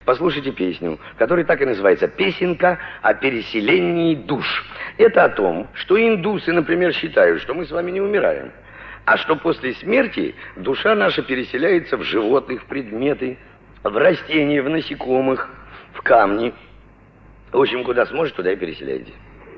послушайте песню, которая так и называется «Песенка о переселении душ». Это о том, что индусы, например, считают, что мы с вами не умираем, а что после смерти душа наша переселяется в животных, в предметы, в растения, в насекомых, в камни. В общем, куда сможет, туда и переселяйтесь.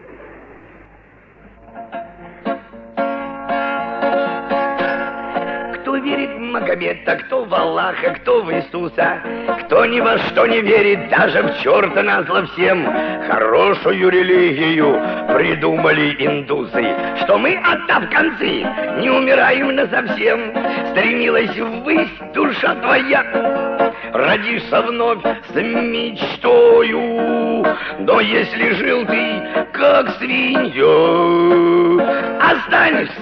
Кто верит в Магомета, кто в Аллаха, кто в Иисуса, кто ни во что не верит, даже в черта назло всем, хорошую религию придумали индусы, что мы, отдав концы, не умираем насовсем. Стремилась ввысь душа твоя, родишься вновь с мечтою, но если жил ты как свинья, останешься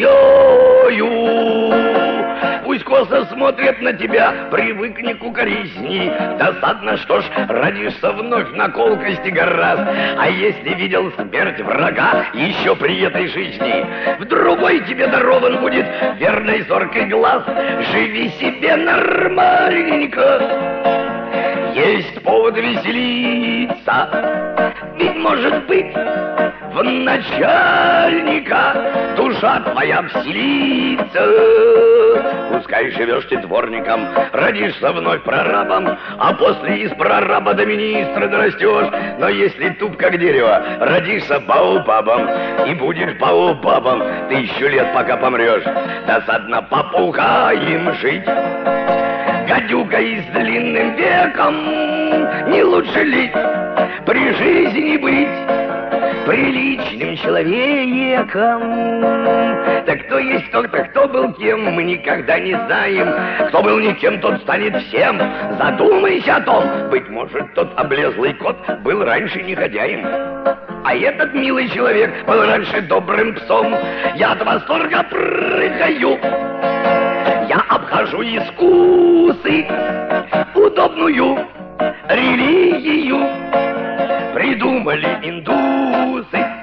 свиньёю. Пусть косо смотрят на тебя, привыкни к укоризни. Досадно, что ж, родишься вновь на колкости гораст. А если видел смерть врага еще при этой жизни, в другой тебе дарован будет верный зоркий глаз. Живи себе нормальненько, есть повод веселиться. Ведь, может быть, в начальника душа твоя вселится. Пускай живешь ты дворником, родишься вновь прорабом, а после из прораба до министра дорастешь. Но если туп как дерево, родишься баобабом и будешь баобабом 1000 лет, пока помрешь. Досадно попугаем жить, гадюкой с длинным веком. Не лучше ли при жизни быть приличным человеком? Так кто есть кто-то, кто был кем, мы никогда не знаем. Кто был никем, тот станет всем. Задумайся о том, быть может, тот облезлый кот был раньше негодяем, а этот милый человек был раньше добрым псом. Я от восторга прыгаю, я обхожу искусы, удобную религию придумали индусы.